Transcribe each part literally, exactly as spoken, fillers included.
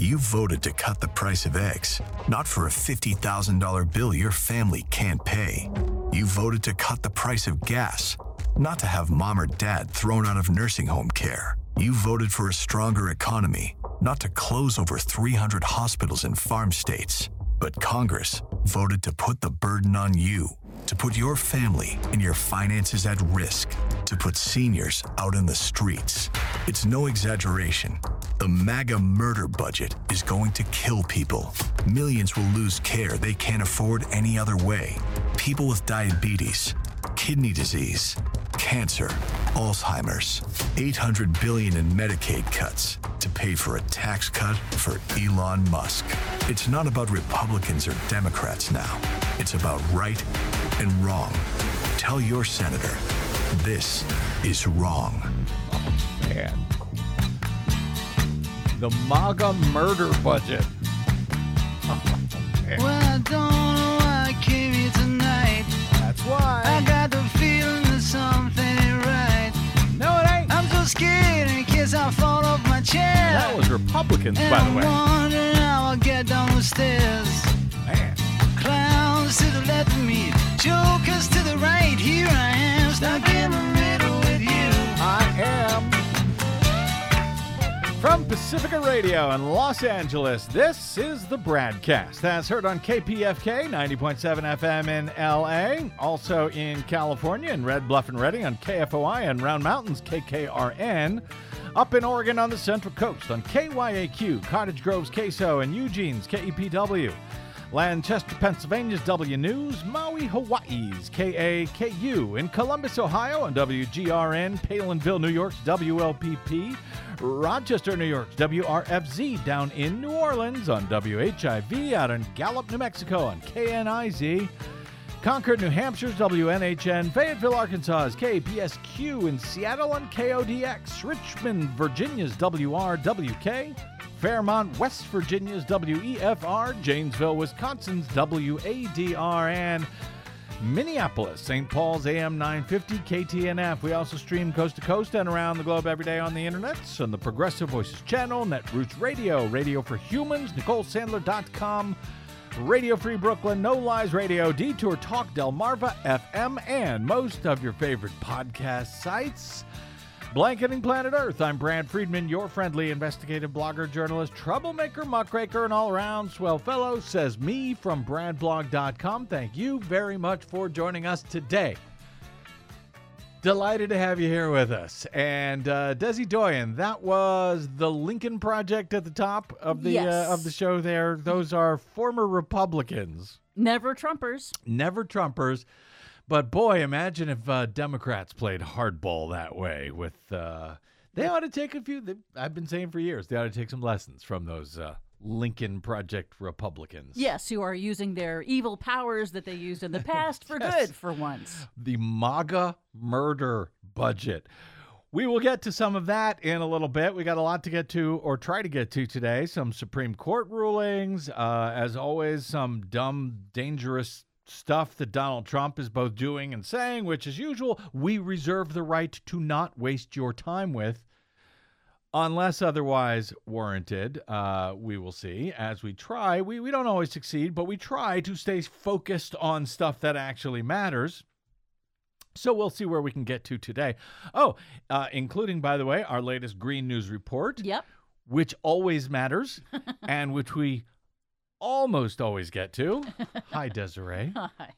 You voted to cut the price of eggs, not for a fifty thousand dollars bill your family can't pay. You voted to cut the price of gas, not to have mom or dad thrown out of nursing home care. You voted for a stronger economy, not to close over three hundred hospitals in farm states. But Congress voted to put the burden on you, to put your family and your finances at risk, to put seniors out in the streets. It's no exaggeration. The MAGA murder budget is going to kill people. Millions will lose care they can't afford any other way. People with diabetes, kidney disease, cancer, Alzheimer's. eight hundred billion dollars in Medicaid cuts to pay for a tax cut for Elon Musk. It's not about Republicans or Democrats now. It's about right and wrong. Tell your senator, this is wrong. Oh, man. The MAGA murder budget. Oh, man. Well, I don't know why I came here tonight. That's why. I got the feeling that something ain't right. No, it ain't. I'm so scared in case I fall off my chair. That was Republicans, and by the I'm way. wondering how I'll get down the stairs. Man. Clowns to the left of me, jokers to the right. Here I am, stuck in the middle with you. I am. From Pacifica Radio in Los Angeles, this is the Bradcast, as heard on K P F K ninety point seven F M in L A, also in California in Red Bluff and Redding on K F O I and Round Mountains K K R N, up in Oregon on the Central Coast on K Y A Q, Cottage Grove's K S O, and Eugene's K E P W. Lancaster, Pennsylvania's W News, Maui, Hawaii's K A K U, in Columbus, Ohio on W G R N, Palinville, New York's W L P P, Rochester, New York's W R F Z, down in New Orleans on W H I V, out in Gallup, New Mexico on K N I Z, Concord, New Hampshire's W N H N, Fayetteville, Arkansas's K B S Q, in Seattle on K O D X, Richmond, Virginia's W R W K, Fairmont, West Virginia's W E F R, Janesville, Wisconsin's W A D R, and Minneapolis, Saint Paul's A M nine fifty K T N F. We also stream coast to coast and around the globe every day on the internet, on the Progressive Voices channel, Netroots Radio, Radio for Humans, Nicole Sandler dot com, Radio Free Brooklyn, No Lies Radio, Detour Talk, Delmarva F M, and most of your favorite podcast sites. Blanketing Planet Earth, I'm Brad Friedman, your friendly investigative blogger, journalist, troublemaker, muckraker, and all-around swell fellow, says me from brad blog dot com. Thank you very much for joining us today. Delighted to have you here with us. And uh, Desi Doyen, that was the Lincoln Project at the top of the Yes. uh, of the show there. Those are former Republicans. Never Trumpers. Never Trumpers. But boy, imagine if uh, Democrats played hardball that way. With uh, they ought to take a few. They, I've been saying for years they ought to take some lessons from those uh, Lincoln Project Republicans. Yes, who are using their evil powers that they used in the past for Yes. good for once. The MAGA murder budget. We will get to some of that in a little bit. We got a lot to get to, or try to get to today. Some Supreme Court rulings. Uh, as always, some dumb, dangerous stuff that Donald Trump is both doing and saying, which, as usual, we reserve the right to not waste your time with, unless otherwise warranted. Uh, we will see as we try. We, we don't always succeed, but we try to stay focused on stuff that actually matters. So we'll see where we can get to today. Oh, uh, including, by the way, our latest Green News Report, Yep. which always matters and which we almost always get to. Hi, Desiree. Hi.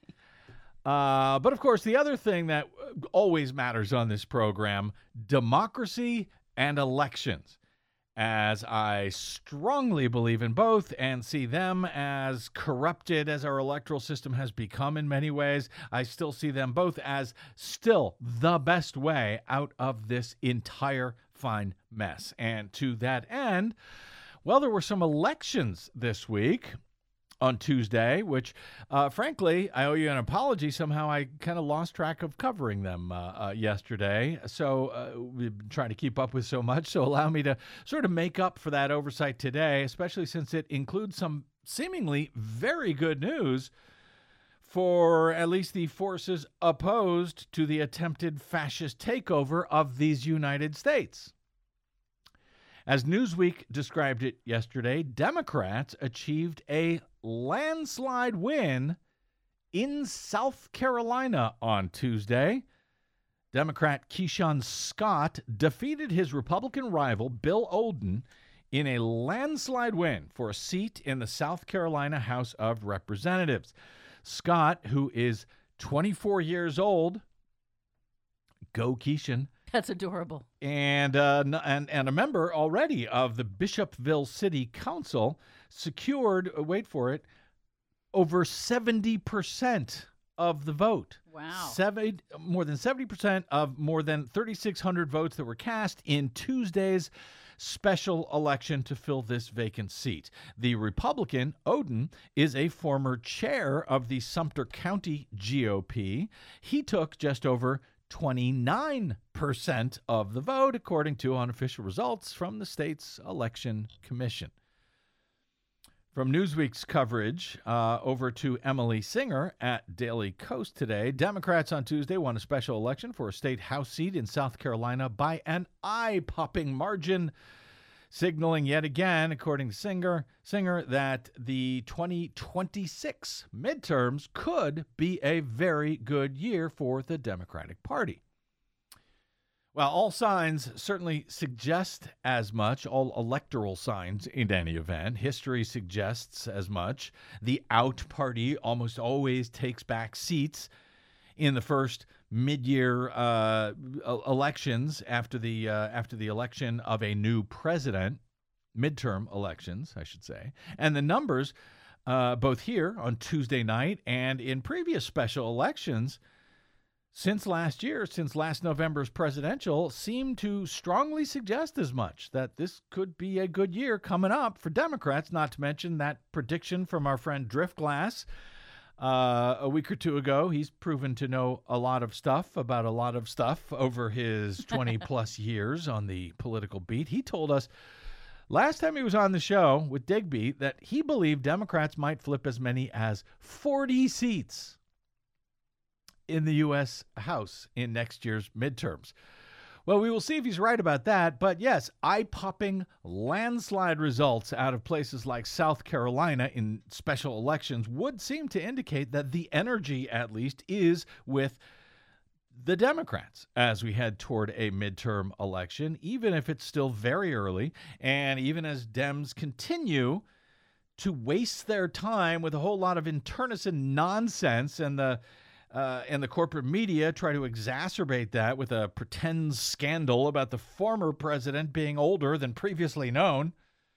Uh, but, of course, the other thing that always matters on this program, democracy and elections, as I strongly believe in both and see them as corrupted as our electoral system has become in many ways. I still see them both as still the best way out of this entire fine mess. And to that end, well, there were some elections this week on Tuesday, which, uh, frankly, I owe you an apology. Somehow I kind of lost track of covering them uh, uh, yesterday. So uh, we've been trying to keep up with so much. So allow me to sort of make up for that oversight today, especially since it includes some seemingly very good news for at least the forces opposed to the attempted fascist takeover of these United States. As Newsweek described it yesterday, Democrats achieved a landslide win in South Carolina on Tuesday. Democrat Keyshawn Scott defeated his Republican rival, Bill Olden, in a landslide win for a seat in the South Carolina House of Representatives. Scott, who is twenty-four years old, go Keyshawn, That's adorable. and, uh, and, and a member already of the Bishopville City Council, secured, uh, wait for it, over seventy percent of the vote. Wow. Seven, more than seventy percent of more than thirty-six hundred votes that were cast in Tuesday's special election to fill this vacant seat. The Republican, Oden, is a former chair of the Sumter County G O P. He took just over twenty-nine percent of the vote, according to unofficial results from the state's election commission. From Newsweek's coverage, uh, over to Emily Singer at Daily Coast today. Democrats on Tuesday won a special election for a state House seat in South Carolina by an eye-popping margin, signaling yet again, according to Singer, Singer, that the twenty twenty-six midterms could be a very good year for the Democratic Party. Well, all signs certainly suggest as much, all electoral signs in any event. History suggests as much. The out party almost always takes back seats in the first mid-year uh, elections after the uh, after the election of a new president, midterm elections, I should say. And the numbers, uh, both here on Tuesday night and in previous special elections, since last year, since last November's presidential, seem to strongly suggest as much, that this could be a good year coming up for Democrats, not to mention that prediction from our friend Driftglass uh, a week or two ago. He's proven to know a lot of stuff about a lot of stuff over his twenty-plus years on the political beat. He told us last time he was on the show with Digby that he believed Democrats might flip as many as forty seats in the U S House in next year's midterms. Well, we will see if he's right about that. But yes, eye-popping landslide results out of places like South Carolina in special elections would seem to indicate that the energy, at least, is with the Democrats as we head toward a midterm election, even if it's still very early, and even as Dems continue to waste their time with a whole lot of internecine nonsense, and the Uh, and the corporate media try to exacerbate that with a pretend scandal about the former president being older than previously known.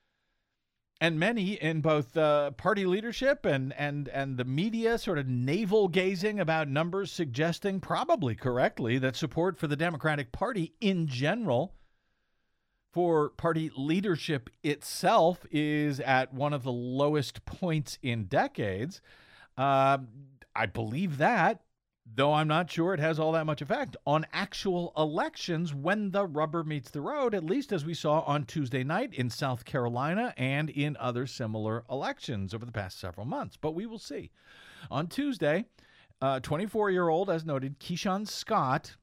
And many in both uh, party leadership and, and, and the media sort of navel-gazing about numbers suggesting, probably correctly, that support for the Democratic Party in general, for party leadership itself, is at one of the lowest points in decades. Uh, I believe that, though I'm not sure it has all that much effect on actual elections when the rubber meets the road, at least as we saw on Tuesday night in South Carolina and in other similar elections over the past several months. But we will see. On Tuesday, uh, twenty-four-year-old, as noted, Keyshawn Scott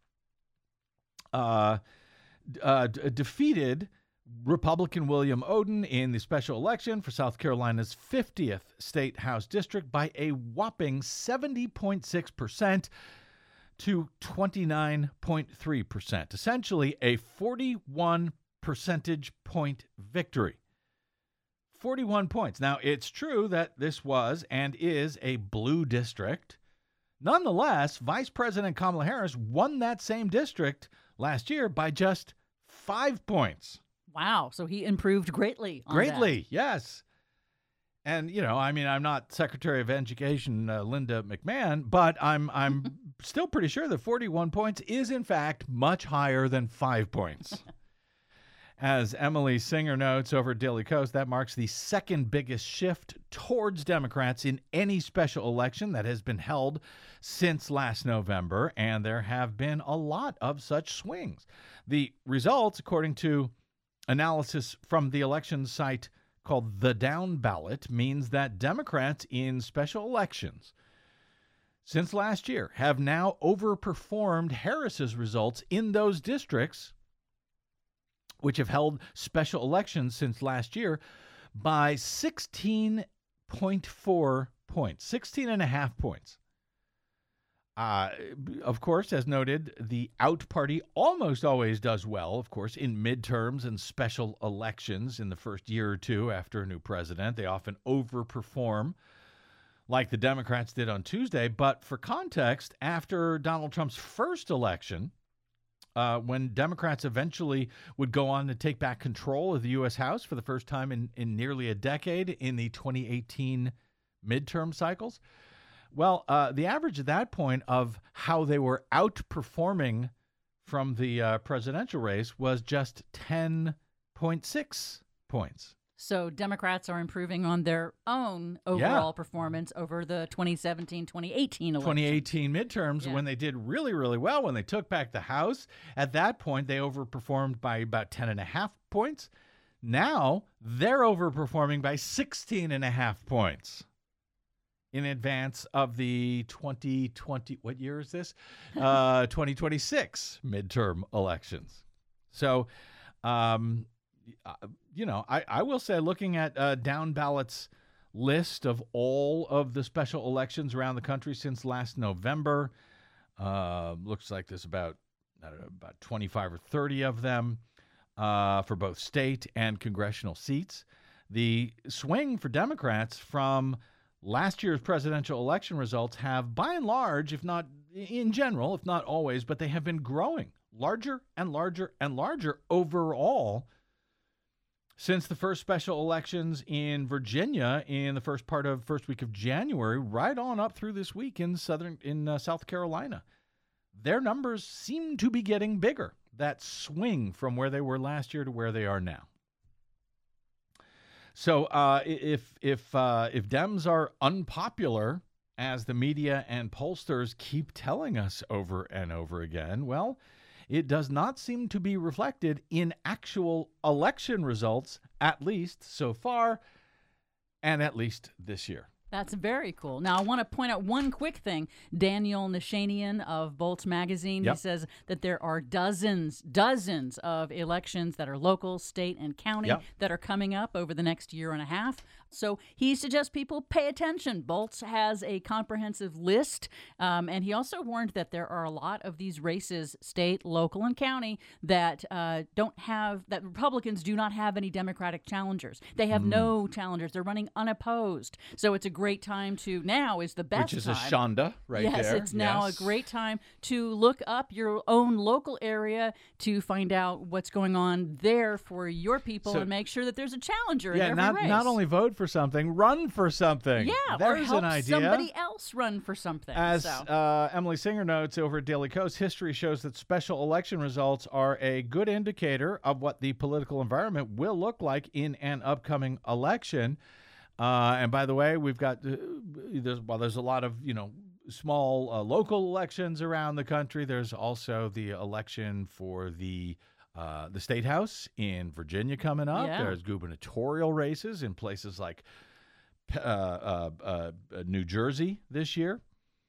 uh, uh, d- defeated Republican William Oden in the special election for South Carolina's fiftieth State House District by a whopping seventy point six percent to twenty-nine point three percent, essentially a forty-one percentage point victory. forty-one points. Now, it's true that this was and is a blue district. Nonetheless, Vice President Kamala Harris won that same district last year by just five points. Wow. So he improved greatly on Greatly, that. yes. And, you know, I mean, I'm not Secretary of Education uh, Linda McMahon, but I'm I'm still pretty sure that forty-one points is, in fact, much higher than five points. As Emily Singer notes over at Daily Coast, that marks the second biggest shift towards Democrats in any special election that has been held since last November, and there have been a lot of such swings. The results, according to analysis from the election site called The Down Ballot, means that Democrats in special elections since last year have now overperformed Harris's results in those districts which have held special elections since last year, by sixteen point four points, sixteen and a half points. Uh, of course, as noted, the out party almost always does well, of course, in midterms and special elections in the first year or two after a new president. They often overperform, like the Democrats did on Tuesday. But for context, after Donald Trump's first election, uh, when Democrats eventually would go on to take back control of the U S House for the first time in, in nearly a decade in the twenty eighteen midterm cycles, well, uh, the average at that point of how they were outperforming from the uh, presidential race was just ten point six points. So Democrats are improving on their own overall yeah. performance over the twenty seventeen twenty eighteen election. twenty eighteen midterms, yeah. when they did really, really well, when they took back the House. At that point, they overperformed by about ten and a half points. Now, they're overperforming by sixteen and a half points. In advance of the twenty twenty, what year is this? Uh, twenty twenty-six midterm elections. So, um, you know, I, I will say, looking at uh, Down Ballot's list of all of the special elections around the country since last November, uh, looks like there's about, I don't know, about twenty-five or thirty of them uh, for both state and congressional seats. The swing for Democrats from last year's presidential election results have, by and large, if not in general, if not always, but they have been growing larger and larger and larger overall since the first special elections in Virginia in the first part of first week of January, right on up through this week in southern in uh, South Carolina. Their numbers seem to be getting bigger. That swing from where they were last year to where they are now. So uh, if if uh, if Dems are unpopular, as the media and pollsters keep telling us over and over again, well, it does not seem to be reflected in actual election results, at least so far, and at least this year. That's very cool. Now, I want to point out one quick thing. Daniel Nashanian of Bolts Magazine, yep. he says that there are dozens, dozens of elections that are local, state, and county yep. that are coming up over the next year and a half. So he suggests people pay attention. Bolts has a comprehensive list, um, and he also warned that there are a lot of these races, state, local, and county, that uh, don't have, that Republicans do not have any Democratic challengers. They have mm. no challengers. They're running unopposed. So it's a great time to, now is the best Which is time. a Shonda right yes, there. Yes, it's now yes. a great time to look up your own local area to find out what's going on there for your people so, and make sure that there's a challenger yeah, in every not, race. not only vote for something, run for something. Yeah, There's or help an idea. somebody else run for something. As so. uh, Emily Singer notes over at Daily Kos, history shows that special election results are a good indicator of what the political environment will look like in an upcoming election. Uh, and by the way, we've got, uh, there's, well, there's a lot of, you know, small uh, local elections around the country. There's also the election for the uh, the State House in Virginia coming up. Yeah. There's gubernatorial races in places like uh, uh, uh, New Jersey this year.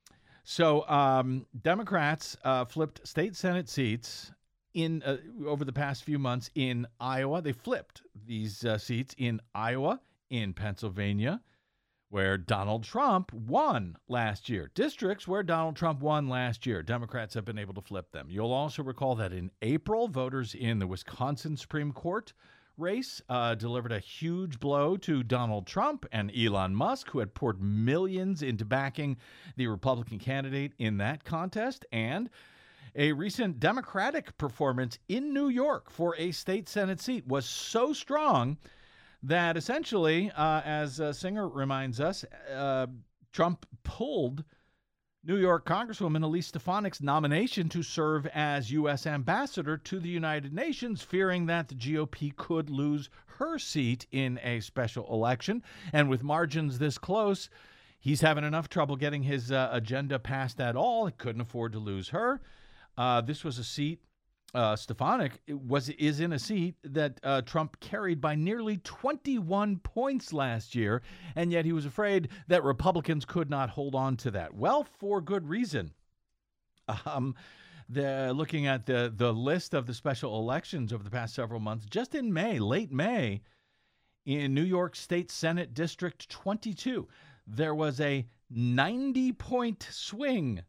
So um, Democrats uh, flipped state Senate seats in uh, over the past few months in Iowa. They flipped these uh, seats in Iowa, in Pennsylvania, where Donald Trump won last year. Districts where Donald Trump won last year. Democrats have been able to flip them. You'll also recall that in April, voters in the Wisconsin Supreme Court race uh, delivered a huge blow to Donald Trump and Elon Musk, who had poured millions into backing the Republican candidate in that contest. And a recent Democratic performance in New York for a state Senate seat was so strong that essentially, uh, as uh, Singer reminds us, uh, Trump pulled New York Congresswoman Elise Stefanik's nomination to serve as U S ambassador to the United Nations, fearing that the G O P could lose her seat in a special election. And with margins this close, he's having enough trouble getting his uh, agenda passed at all. He couldn't afford to lose her. Uh, this was a seat. Uh, Stefanik was is in a seat that uh, Trump carried by nearly twenty-one points last year, and yet he was afraid that Republicans could not hold on to that. Well, for good reason. Um, the looking at the the list of the special elections over the past several months, just in May, late May, in New York State Senate District twenty-two, there was a ninety-point swing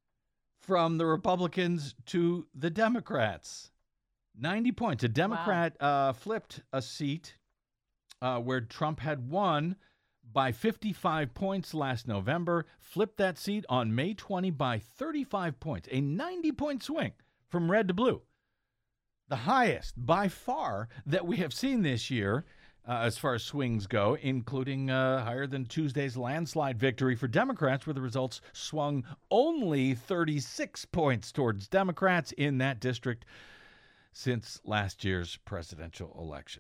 from the Republicans to the Democrats. ninety points. A Democrat wow. uh, flipped a seat uh, where Trump had won by fifty-five points last November, flipped that seat on May twentieth by thirty-five points, a ninety-point swing from red to blue. The highest by far that we have seen this year uh, as far as swings go, including uh, higher than Tuesday's landslide victory for Democrats, where the results swung only thirty-six points towards Democrats in that district since last year's presidential election.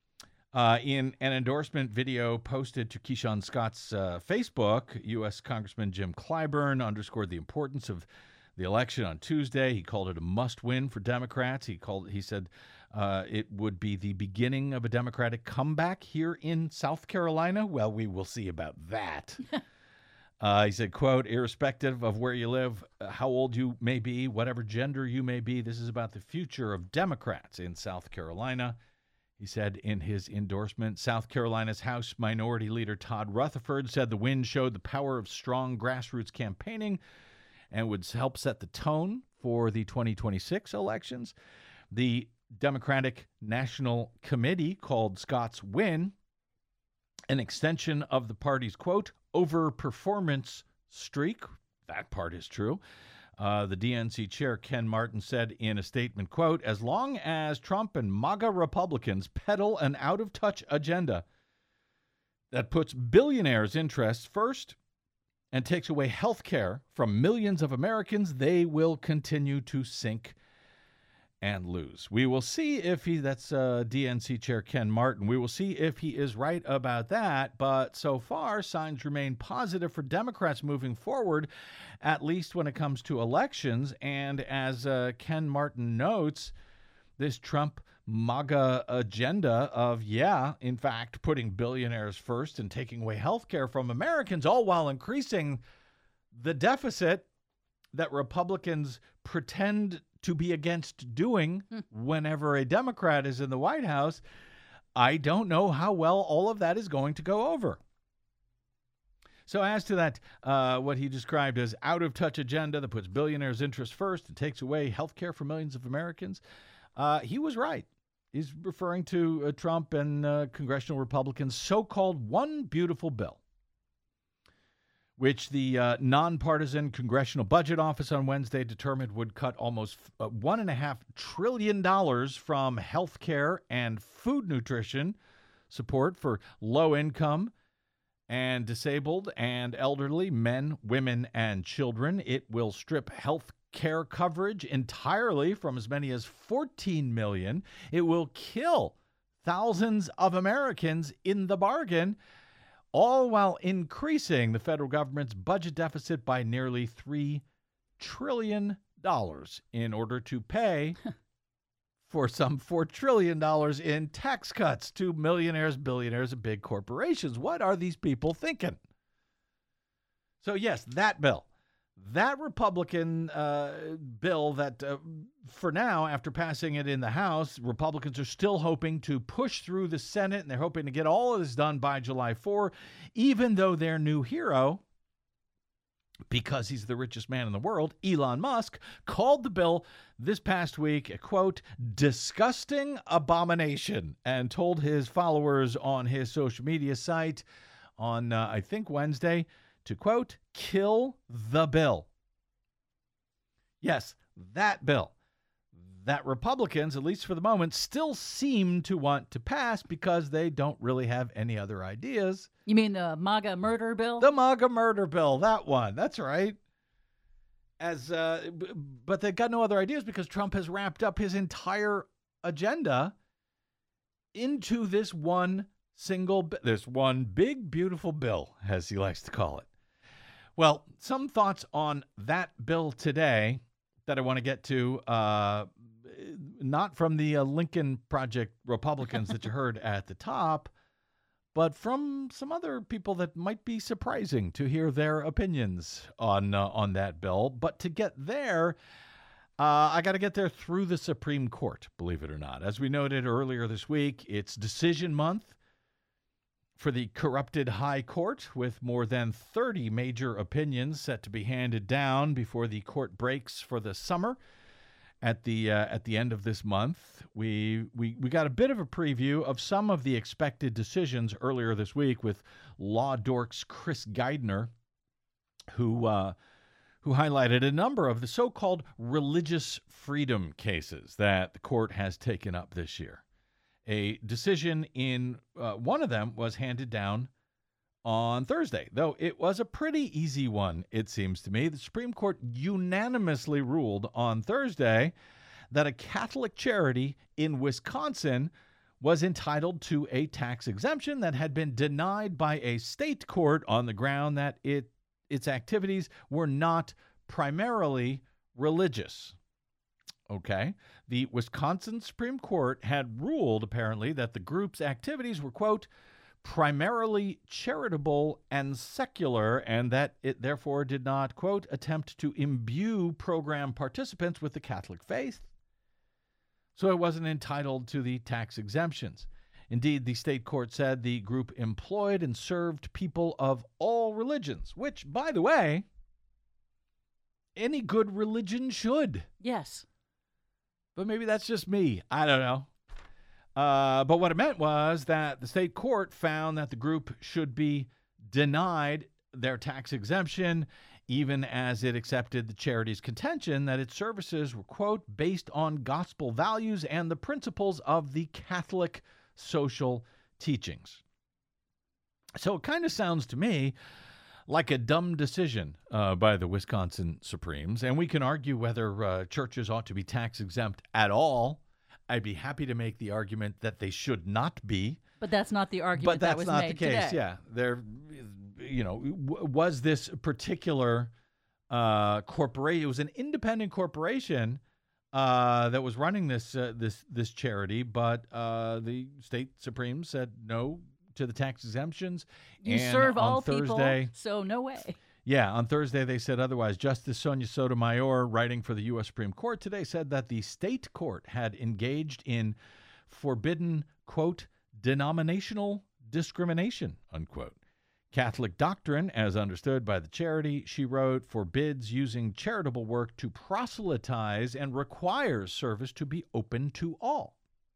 Uh, in an endorsement video posted to Keyshawn Scott's uh, Facebook, U S Congressman Jim Clyburn underscored the importance of the election on Tuesday. He called it a must-win for Democrats. He called. He said uh, it would be the beginning of a Democratic comeback here in South Carolina. Well, we will see about that. uh, he said, quote, irrespective of where you live, how old you may be, whatever gender you may be, this is about the future of Democrats in South Carolina. He said in his endorsement, South Carolina's House Minority Leader Todd Rutherford said the win showed the power of strong grassroots campaigning and would help set the tone for the twenty twenty-six elections. The Democratic National Committee called Scott's win an extension of the party's, quote, overperformance streak. That part is true. Uh, the D N C chair, Ken Martin, said in a statement, quote, as long as Trump and MAGA Republicans peddle an out-of-touch agenda that puts billionaires' interests first and takes away health care from millions of Americans, they will continue to sink and lose. We will see if he, that's uh, D N C Chair Ken Martin, we will see if he is right about that. But so far, signs remain positive for Democrats moving forward, at least when it comes to elections. And as uh, Ken Martin notes, this Trump MAGA agenda of, yeah, in fact, putting billionaires first and taking away health care from Americans, all while increasing the deficit that Republicans pretend to be against doing whenever a Democrat is in the White House. I don't know how well all of that is going to go over. So as to that, uh, what he described as out-of-touch agenda that puts billionaires' interests first and takes away health care for millions of Americans, uh, he was right. He's referring to uh, Trump and uh, congressional Republicans' so-called One Beautiful Bill, which the uh, nonpartisan Congressional Budget Office on Wednesday determined would cut almost uh, one point five trillion dollars from health care and food nutrition support for low-income and disabled and elderly men, women, and children. It will strip health care coverage entirely from as many as fourteen million. It will kill thousands of Americans in the bargain, all while increasing the federal government's budget deficit by nearly three trillion dollars in order to pay for some four trillion dollars in tax cuts to millionaires, billionaires, and big corporations. What are these people thinking? So, yes, that bill. That Republican uh, bill that, uh, for now, after passing it in the House, Republicans are still hoping to push through the Senate, and they're hoping to get all of this done by July fourth, even though their new hero, because he's the richest man in the world, Elon Musk, called the bill this past week a, quote, disgusting abomination, and told his followers on his social media site on, uh, I think, Wednesday, to, quote, kill the bill. Yes, that bill that Republicans, at least for the moment, still seem to want to pass because they don't really have any other ideas. You mean the MAGA murder bill? The MAGA murder bill, that one. That's right. As uh, b- but they've got no other ideas because Trump has wrapped up his entire agenda into this one single, this one big, beautiful bill, as he likes to call it. Well, some thoughts on that bill today that I want to get to, uh, not from the uh, Lincoln Project Republicans that you heard at the top, but from some other people that might be surprising to hear their opinions on uh, on that bill. But to get there, Uh, I got to get there through the Supreme Court, believe it or not. As we noted earlier this week, it's decision month for the corrupted High Court, with more than thirty major opinions set to be handed down before the court breaks for the summer. At the uh, at the end of this month, we, we we got a bit of a preview of some of the expected decisions earlier this week with Law Dork's Chris Geidner, who uh, who highlighted a number of the so-called religious freedom cases that the court has taken up this year. A decision in uh, one of them was handed down on Thursday, though it was a pretty easy one, it seems to me. The Supreme Court unanimously ruled on Thursday that a Catholic charity in Wisconsin was entitled to a tax exemption that had been denied by a state court on the ground that it its activities were not primarily religious. Okay. The Wisconsin Supreme Court had ruled, apparently, that the group's activities were, quote, primarily charitable and secular, and that it therefore did not, quote, attempt to imbue program participants with the Catholic faith. So it wasn't entitled to the tax exemptions. Indeed, the state court said the group employed and served people of all religions, which, by the way, any good religion should. Yes. But maybe that's just me. I don't know. Uh, but what it meant was that the state court found that the group should be denied their tax exemption, even as it accepted the charity's contention that its services were, quote, based on gospel values and the principles of the Catholic social teachings. So it kind of sounds to me like a dumb decision uh, by the Wisconsin Supremes, and we can argue whether uh, churches ought to be tax exempt at all. I'd be happy to make the argument that they should not be. But that's not the argument but that's that was not made the case. today. Yeah, there, you know, w- was this particular uh, corporation? It was an independent corporation uh, that was running this uh, this this charity, but uh, the state Supreme said no to the tax exemptions. You and serve on all Thursday, people, so no way. Yeah, on Thursday they said otherwise. Justice Sonia Sotomayor, writing for the U S Supreme Court today, said that the state court had engaged in forbidden, quote, denominational discrimination, unquote. Catholic doctrine, as understood by the charity, she wrote, forbids using charitable work to proselytize and requires service to be open to all.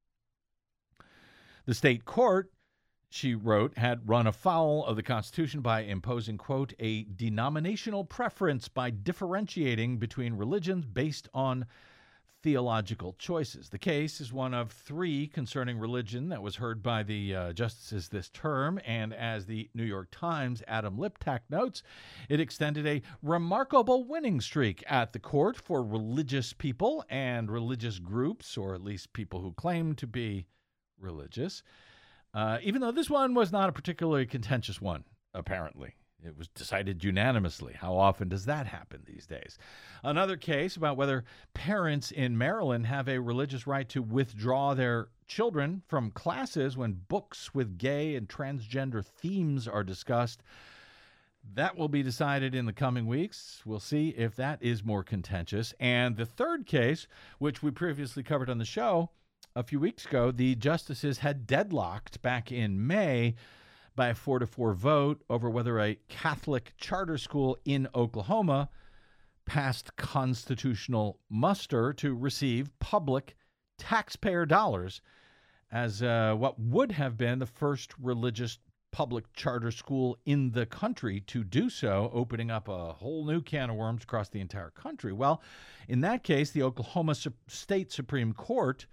The state court, she wrote, had run afoul of the Constitution by imposing, quote, a denominational preference by differentiating between religions based on theological choices. The case is one of three concerning religion that was heard by the uh, justices this term, and as the New York Times' Adam Liptak notes, it extended a remarkable winning streak at the court for religious people and religious groups, or at least people who claim to be religious. Uh, even though this one was not a particularly contentious one, apparently. It was decided unanimously. How often does that happen these days? Another case about whether parents in Maryland have a religious right to withdraw their children from classes when books with gay and transgender themes are discussed. That will be decided in the coming weeks. We'll see if that is more contentious. And the third case, which we previously covered on the show, a few weeks ago, the justices had deadlocked back in May by a four to four vote over whether a Catholic charter school in Oklahoma passed constitutional muster to receive public taxpayer dollars as uh, what would have been the first religious public charter school in the country to do so, opening up a whole new can of worms across the entire country. Well, in that case, the Oklahoma State Supreme Court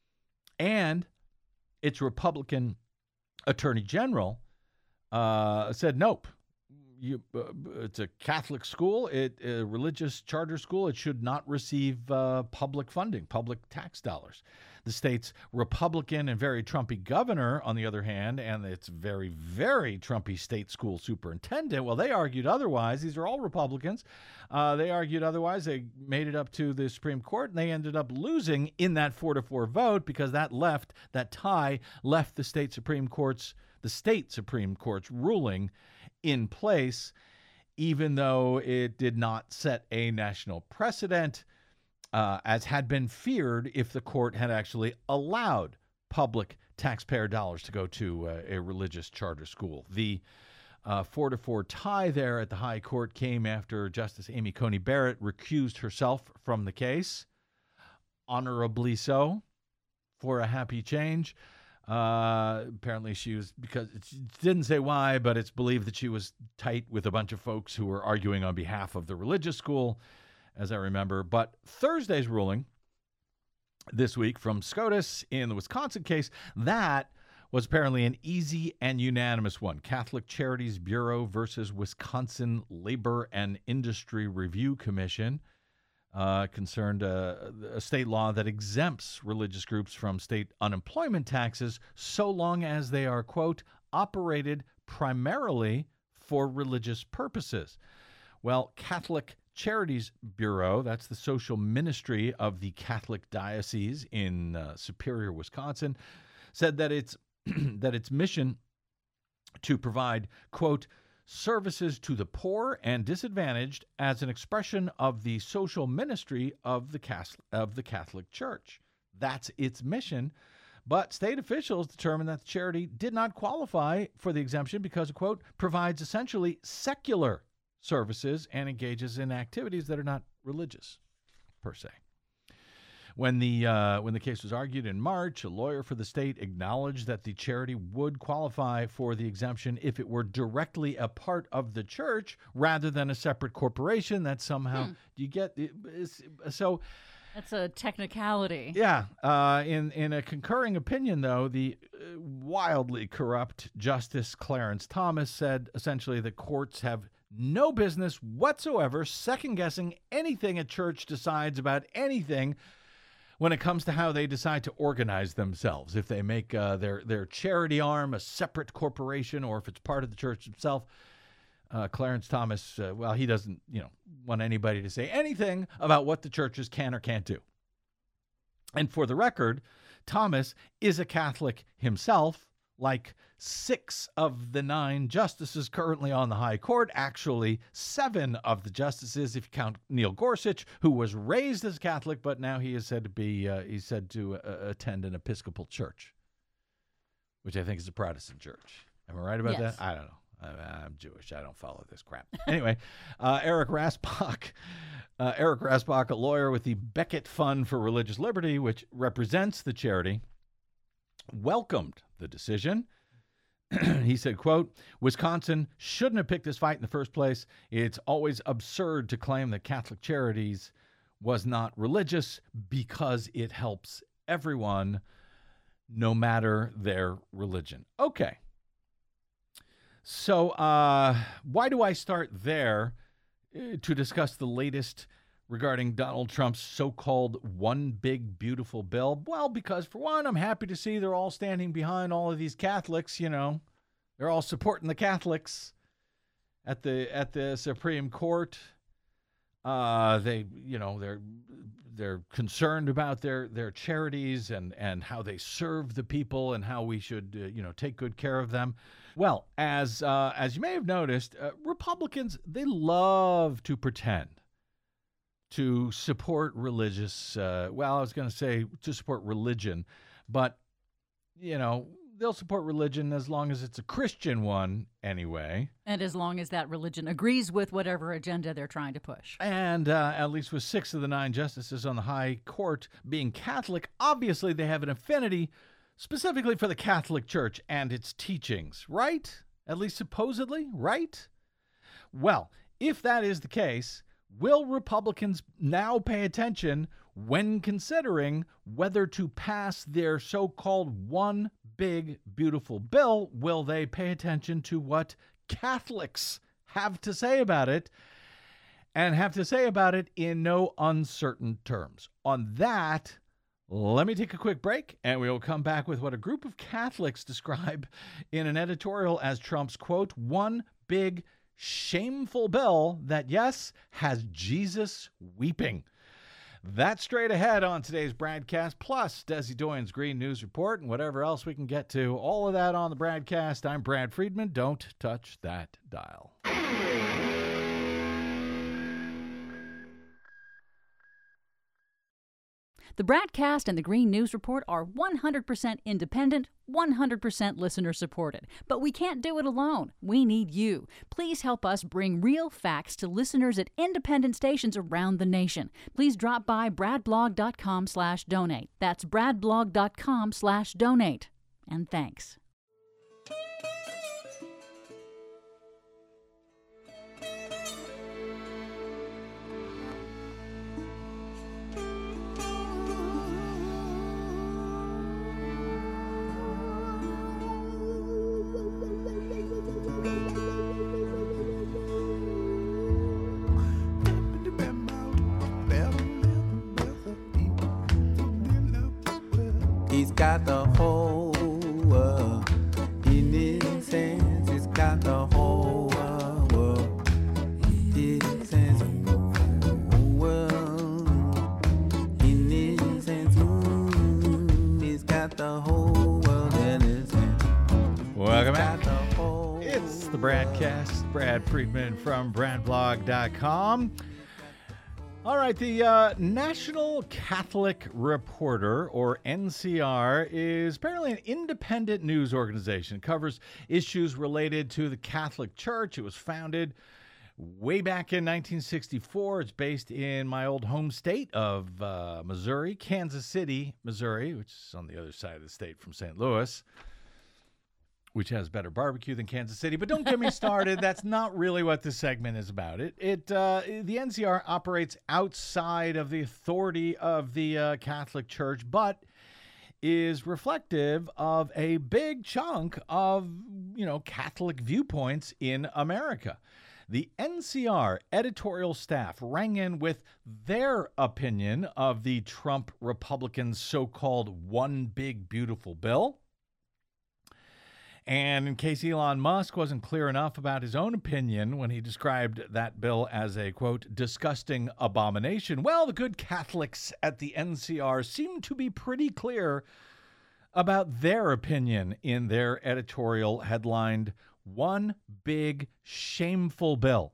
and its Republican Attorney General uh, said, nope, you, uh, it's a Catholic school, it a religious charter school. It should not receive uh, public funding, public tax dollars. The state's Republican and very Trumpy governor, on the other hand, and its very, very Trumpy state school superintendent, well, they argued otherwise. These are all Republicans. Uh, they argued otherwise. They made it up to the Supreme Court, and they ended up losing in that four to four vote because that left, that tie left the state Supreme Court's, the state Supreme Court's ruling in place, even though it did not set a national precedent. uh, as had been feared if the court had actually allowed public taxpayer dollars to go to uh, a religious charter school. The uh, four to four tie there at the High Court came after Justice Amy Coney Barrett recused herself from the case, honorably so, for a happy change. Uh, apparently she was, because it didn't say why, but it's believed that she was tight with a bunch of folks who were arguing on behalf of the religious school, as I remember. But Thursday's ruling this week from SCOTUS in the Wisconsin case, that was apparently an easy and unanimous one. Catholic Charities Bureau versus Wisconsin Labor and Industry Review Commission. Uh, concerned uh, a state law that exempts religious groups from state unemployment taxes so long as they are, quote, operated primarily for religious purposes. Well, Catholic Charities Bureau, that's the social ministry of the Catholic Diocese in uh, Superior, Wisconsin, said that its that its mission to provide, quote, services to the poor and disadvantaged as an expression of the social ministry of the Catholic, of the Catholic Church. That's its mission. But state officials determined that the charity did not qualify for the exemption because, quote, provides essentially secular services and engages in activities that are not religious, per se. When the uh, when the case was argued in March, a lawyer for the state acknowledged that the charity would qualify for the exemption if it were directly a part of the church rather than a separate corporation that somehow, hmm. do you get, so... That's a technicality. Yeah. Uh, in, in a concurring opinion, though, the uh, wildly corrupt Justice Clarence Thomas said essentially that courts have no business whatsoever second-guessing anything a church decides about anything when it comes to how they decide to organize themselves. If they make uh, their, their charity arm a separate corporation or if it's part of the church itself. Uh, Clarence Thomas, uh, well, he doesn't, you know, want anybody to say anything about what the churches can or can't do. And for the record, Thomas is a Catholic himself, like six of the nine justices currently on the High Court. Actually, seven of the justices, if you count Neil Gorsuch, who was raised as Catholic, but now he is said to be, uh, he's said to uh, attend an Episcopal church, which I think is a Protestant church. Am I right about yes. that? I don't know. I'm Jewish. I don't follow this crap. Anyway, uh, Eric Rasbach, uh, Eric Rasbach, a lawyer with the Becket Fund for Religious Liberty, which represents the charity, welcomed the decision. He said, quote, Wisconsin shouldn't have picked this fight in the first place. It's always absurd to claim that Catholic Charities was not religious because it helps everyone, no matter their religion. Okay. So uh, why do I start there uh, to discuss the latest regarding Donald Trump's so-called one big beautiful bill? Well, because for one, I'm happy to see they're all standing behind all of these Catholics, you know. They're all supporting the Catholics at the at the Supreme Court. Uh, they, you know, they're they're concerned about their their charities and and how they serve the people and how we should, uh, you know, take good care of them. Well, as uh, as you may have noticed, uh, Republicans, they love to pretend to support religious, uh, well, I was going to say to support religion, but, you know, they'll support religion as long as it's a Christian one anyway. And as long as that religion agrees with whatever agenda they're trying to push. And uh, at least with six of the nine justices on the High Court being Catholic, obviously they have an affinity specifically for the Catholic Church and its teachings, right? At least supposedly, right? Well, if that is the case, will Republicans now pay attention when considering whether to pass their so-called one big beautiful bill? Will they pay attention to what Catholics have to say about it, and have to say about it in no uncertain terms? On that, let me take a quick break, and we will come back with what a group of Catholics describe in an editorial as Trump's, quote, one big shameful bill that, yes, has Jesus weeping. That's straight ahead on today's broadcast, plus Desi Doyen's Green News Report and whatever else we can get to. All of that on the broadcast. I'm Brad Friedman. Don't touch that dial. The BradCast and the Green News Report are one hundred percent independent, one hundred percent listener-supported. But we can't do it alone. We need you. Please help us bring real facts to listeners at independent stations around the nation. Please drop by bradblog.com slash donate. That's bradblog.com slash donate. And thanks. He's got the whole world in his hands. He's got the whole world in his hands. Whole world in his hands. Mm, he's got the whole world in his hands. Welcome He's back. got the whole It's the Bradcast. Brad Friedman from bradblog dot com. All right, the uh, National Catholic Reporter, or N C R, is apparently an independent news organization. It covers issues related to the Catholic Church. It was founded way back in nineteen sixty-four. It's based in my old home state of uh, Missouri, Kansas City, Missouri, which is on the other side of the state from Saint Louis, which has better barbecue than Kansas City. But don't get me started. That's not really what this segment is about. It, it uh, the N C R operates outside of the authority of the uh, Catholic Church, but is reflective of a big chunk of, you know, Catholic viewpoints in America. The N C R editorial staff rang in with their opinion of the Trump Republicans' so-called One Big Beautiful Bill. And in case Elon Musk wasn't clear enough about his own opinion when he described that bill as a, quote, disgusting abomination, well, the good Catholics at the N C R seem to be pretty clear about their opinion in their editorial headlined, One Big Shameful Bill.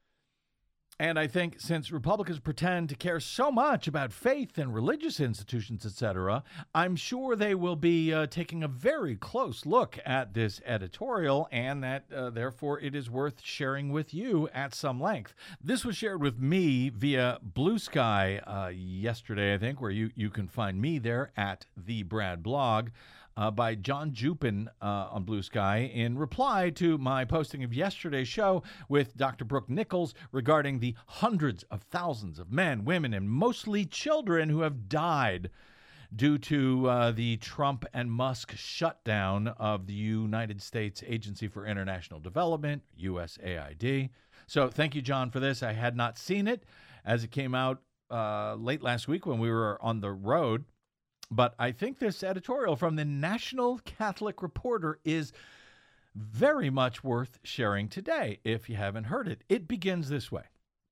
And I think since Republicans pretend to care so much about faith and religious institutions, et cetera, I'm sure they will be uh, taking a very close look at this editorial, and that, uh, therefore, it is worth sharing with you at some length. This was shared with me via Blue Sky uh, yesterday, I think, where you, you can find me there at the Brad Blog. Uh, by John Jupin uh, on Blue Sky in reply to my posting of yesterday's show with Doctor Brooke Nichols regarding the hundreds of thousands of men, women, and mostly children who have died due to uh, the Trump and Musk shutdown of the United States Agency for International Development, U S A I D. So thank you, John, for this. I had not seen it as it came out uh, late last week when we were on the road. But I think this editorial from the National Catholic Reporter is very much worth sharing today, if you haven't heard it. It begins this way.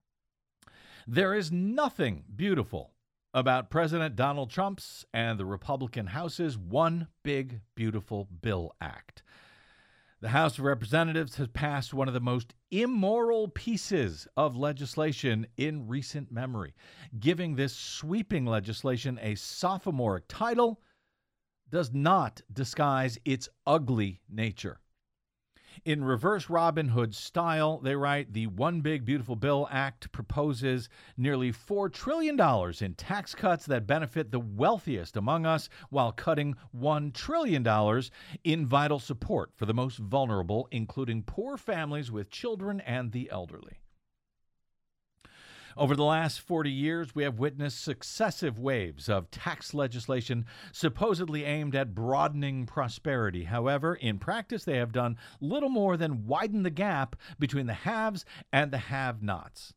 There is nothing beautiful about President Donald Trump's and the Republican House's One Big Beautiful Bill Act. The House of Representatives has passed one of the most immoral pieces of legislation in recent memory. Giving this sweeping legislation a sophomoric title does not disguise its ugly nature. In reverse Robin Hood style, they write, the One Big Beautiful Bill Act proposes nearly four trillion dollars in tax cuts that benefit the wealthiest among us while cutting one trillion dollars in vital support for the most vulnerable, including poor families with children and the elderly. Over the last forty years, we have witnessed successive waves of tax legislation supposedly aimed at broadening prosperity. However, in practice, they have done little more than widen the gap between the haves and the have-nots.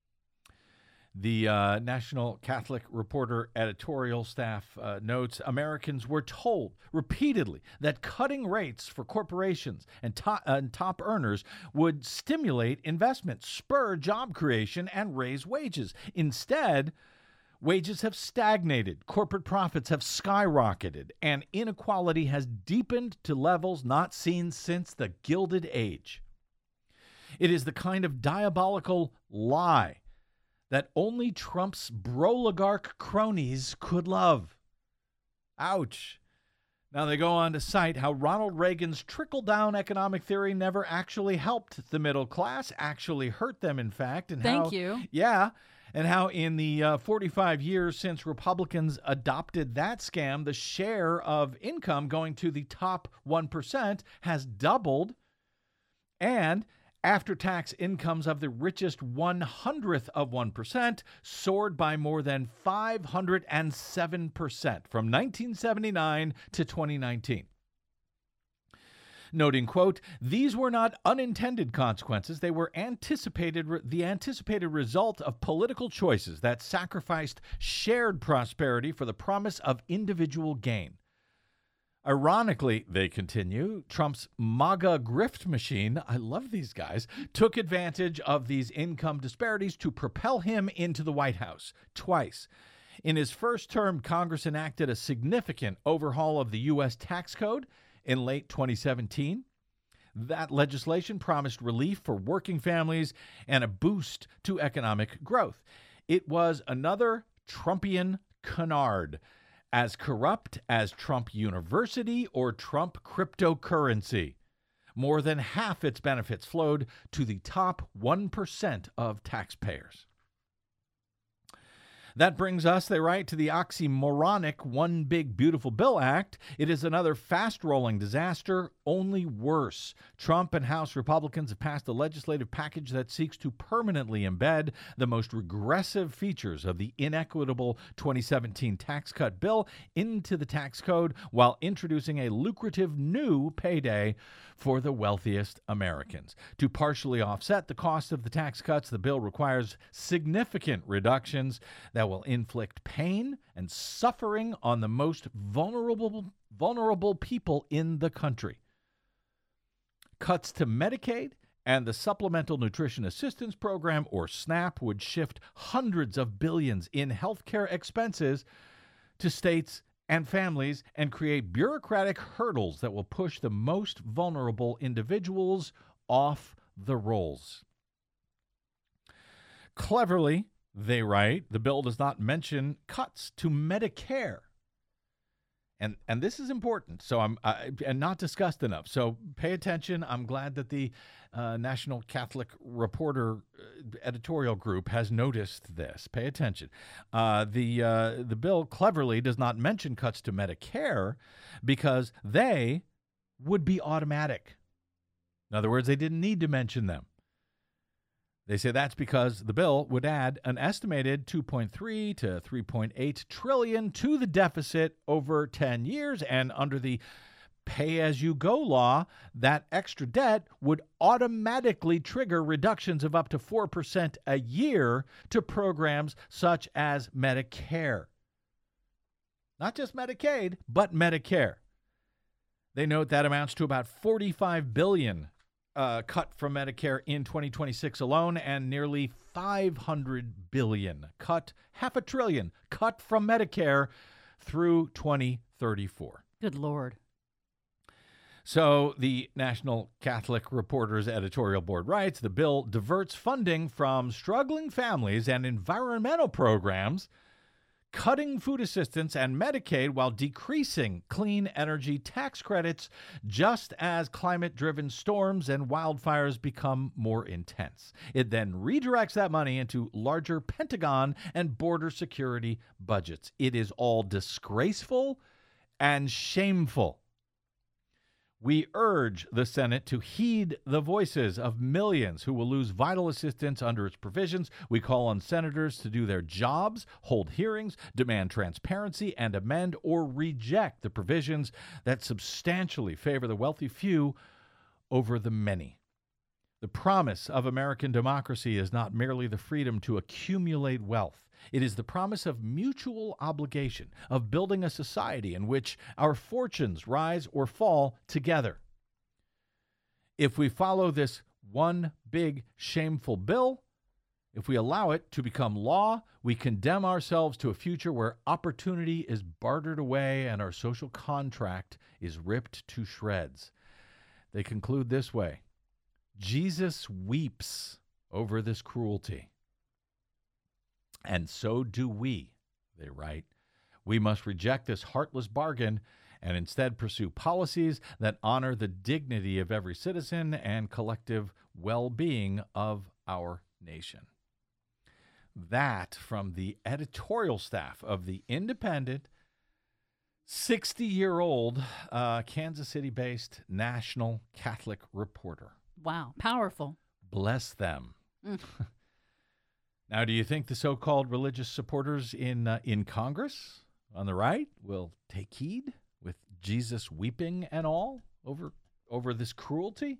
The uh, National Catholic Reporter editorial staff uh, notes Americans were told repeatedly that cutting rates for corporations and, to- and top earners would stimulate investment, spur job creation, and raise wages. Instead, wages have stagnated, corporate profits have skyrocketed, and inequality has deepened to levels not seen since the Gilded Age. It is the kind of diabolical lie that only Trump's broligarch cronies could love. Ouch. Now they go on to cite how Ronald Reagan's trickle-down economic theory never actually helped the middle class, actually hurt them, in fact. And Thank how, you. Yeah, and how in the uh, forty-five years since Republicans adopted that scam, the share of income going to the top one percent has doubled, and after-tax incomes of the richest one hundredth of one percent soared by more than five hundred seven percent from nineteen seventy-nine to twenty nineteen. Noting, quote, "These were not unintended consequences. They were anticipated, the anticipated result of political choices that sacrificed shared prosperity for the promise of individual gain." Ironically, they continue, Trump's MAGA grift machine, I love these guys, took advantage of these income disparities to propel him into the White House twice. In his first term, Congress enacted a significant overhaul of the U S tax code in late twenty seventeen. That legislation promised relief for working families and a boost to economic growth. It was another Trumpian canard, as corrupt as Trump University or Trump cryptocurrency. More than half its benefits flowed to the top one percent of taxpayers. That brings us, they write, to the oxymoronic One Big Beautiful Bill Act. It is another fast-rolling disaster, only worse. Trump and House Republicans have passed a legislative package that seeks to permanently embed the most regressive features of the inequitable twenty seventeen tax cut bill into the tax code while introducing a lucrative new payday for the wealthiest Americans. To partially offset the cost of the tax cuts, the bill requires significant reductions that will inflict pain and suffering on the most vulnerable vulnerable people in the country. Cuts to Medicaid and the Supplemental Nutrition Assistance Program, or SNAP, would shift hundreds of billions in healthcare expenses to states and families and create bureaucratic hurdles that will push the most vulnerable individuals off the rolls. Cleverly, they write, the bill does not mention cuts to Medicare. And and this is important, so I'm I, and not discussed enough. So pay attention. I'm glad that the uh, National Catholic Reporter editorial group has noticed this. Pay attention. Uh, the uh, the bill cleverly does not mention cuts to Medicare because they would be automatic. In other words, they didn't need to mention them. They say that's because the bill would add an estimated two point three to three point eight trillion to the deficit over ten years, and under the pay-as-you-go law, that extra debt would automatically trigger reductions of up to four percent a year to programs such as Medicare. Not just Medicaid, but Medicare. They note that amounts to about forty-five billion dollars Uh, cut from Medicare in twenty twenty-six alone, and nearly five hundred billion dollars cut, half a trillion cut from Medicare through twenty thirty-four. Good Lord. So the National Catholic Reporter's editorial board writes, the bill diverts funding from struggling families and environmental programs, cutting food assistance and Medicaid while decreasing clean energy tax credits just as climate-driven storms and wildfires become more intense. It then redirects that money into larger Pentagon and border security budgets. It is all disgraceful and shameful. We urge the Senate to heed the voices of millions who will lose vital assistance under its provisions. We call on senators to do their jobs, hold hearings, demand transparency, and amend or reject the provisions that substantially favor the wealthy few over the many. The promise of American democracy is not merely the freedom to accumulate wealth. It is the promise of mutual obligation, of building a society in which our fortunes rise or fall together. If we follow this one big shameful bill, if we allow it to become law, we condemn ourselves to a future where opportunity is bartered away and our social contract is ripped to shreds. They conclude this way: Jesus weeps over this cruelty. And so do we, they write. We must reject this heartless bargain and instead pursue policies that honor the dignity of every citizen and collective well-being of our nation. That from the editorial staff of the Independent, sixty-year-old uh, Kansas City-based National Catholic Reporter. Wow, powerful. Bless them. Mm. Now, do you think the so-called religious supporters in uh, in Congress on the right will take heed with Jesus weeping and all over over this cruelty?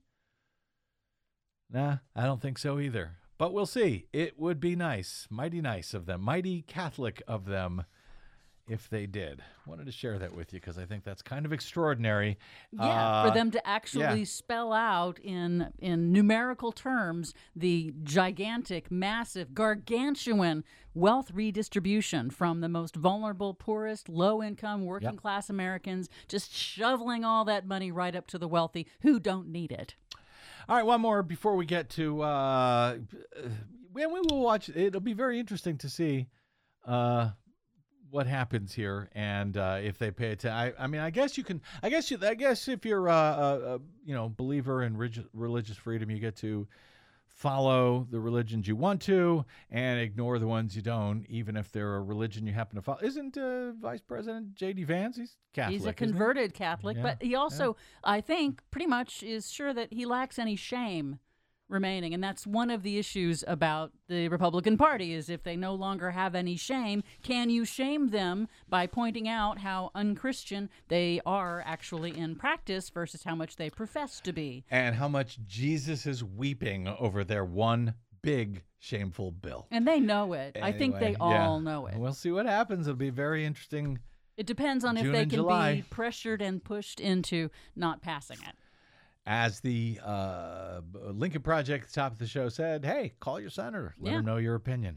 Nah, I don't think so either. But we'll see. It would be nice, mighty nice of them, mighty Catholic of them, if they did. Wanted to share that with you because I think that's kind of extraordinary. Yeah, uh, for them to actually yeah. spell out in in numerical terms the gigantic, massive, gargantuan wealth redistribution from the most vulnerable, poorest, low-income, working-class yep. Americans, just shoveling all that money right up to the wealthy who don't need it. All right, one more before we get to, uh, we, we will watch, it'll be very interesting to see uh, what happens here and uh, if they pay attention. I, I mean, I guess you can, I guess, you, I guess if you're a, a, a you know, believer in relig- religious freedom, you get to follow the religions you want to and ignore the ones you don't, even if they're a religion you happen to follow. Isn't uh, Vice President J D Vance, he's Catholic, He's a converted Catholic, yeah, but he also, yeah. I think, pretty much is sure that he lacks any shame remaining. And that's one of the issues about the Republican Party is if they no longer have any shame, can you shame them by pointing out how unchristian they are actually in practice versus how much they profess to be? And how much Jesus is weeping over their one big shameful bill. And they know it. Anyway, I think they all yeah. know it. We'll see what happens. It'll be very interesting. It depends on June if they and can July. be pressured and pushed into not passing it. As the uh, Lincoln Project at the top of the show said, hey, call your senator. Let Yeah. him know your opinion.